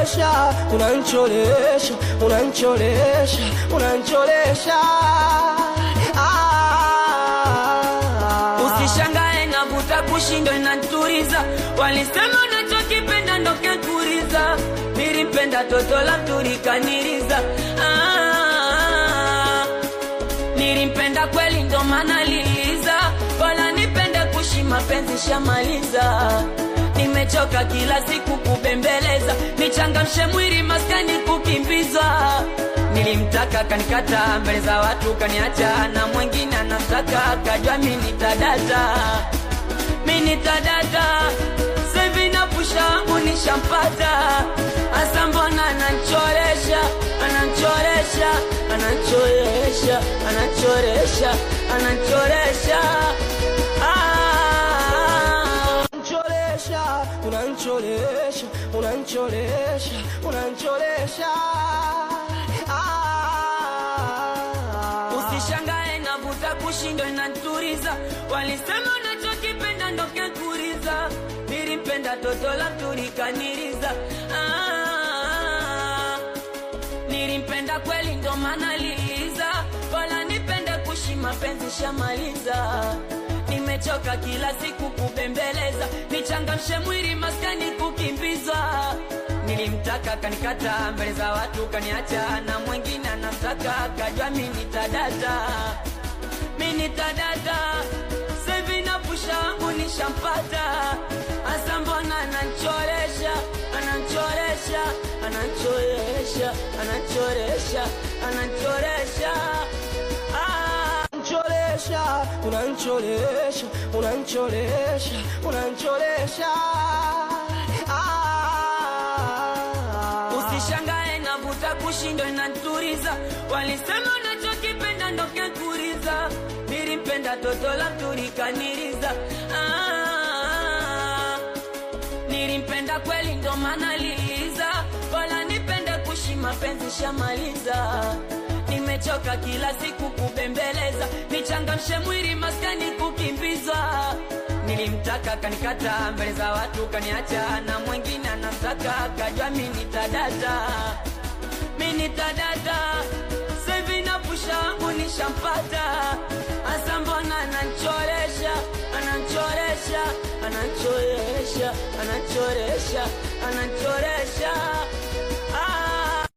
unancholesha, unancholesha, unancholesha. Usishangae navuta kushindo inaturiza, walisema unachokipenda ndo kekuriza. Nilipenda toto la turikaniriza, nilipenda kweli ndo maana liliza. Wala nipende kushi mapenzi shamaliza. Nimechoka kila siku kubembeleza, nichangamshe mwili maskani kukimbiza. Nilimtaka kanikata mbele za watu kaniacha, na mwingine anamtaka kajua mimi nitadata. Mimi nitadata, sevi na pusha wangu nishampata. Asa mbona ananchoresha, ananchoresha, ananchoresha, ananchoresha, ananchoresha. Unancholesha, unancholesha, unancholesha. Usishangae navuta kushindo inaturiza, walisema unachokipenda ndo kekuriza. Nilipenda toto la turikaniriza, nilipenda kweli ndo maana liliza. Wala nipende kushi mapenzi shamaliza. Nimechoka kila siku kubembeleza, nichangamshe mwili maskani kukimbiza. Nilimtaka kanikata mbele za watu kaniacha, na mwingine anamtaka kajua mimi nitadata. Mimi nitadata, sevi na pusha wangu nishampata. Asa mbona ananchoresha, ananchoresha, ananchoresha, ananchoresha, ananchoresha. Unancholesha, unancholesha, unancholesha. Usishangae navuta kushindo inaturiza, walisema unachokipenda ndo kekuriza. Nilipenda toto la turikaniriza, nilipenda kweli ndo maana liliza. Wala nipende kushi mapenzi shamaliza. Nimechoka kila siku kubembeleza, nichangamshe mwili maskani kukimbiza. Nilimtaka kanikata mbele za watu kaniacha, na mwingine anamtaka kajua mimi nitadata. Mimi nitadata, sevi na pusha wangu nishampata. Asa mbona ananchoresha, ananchoresha, ananchoresha, ananchoresha, ananchoresha.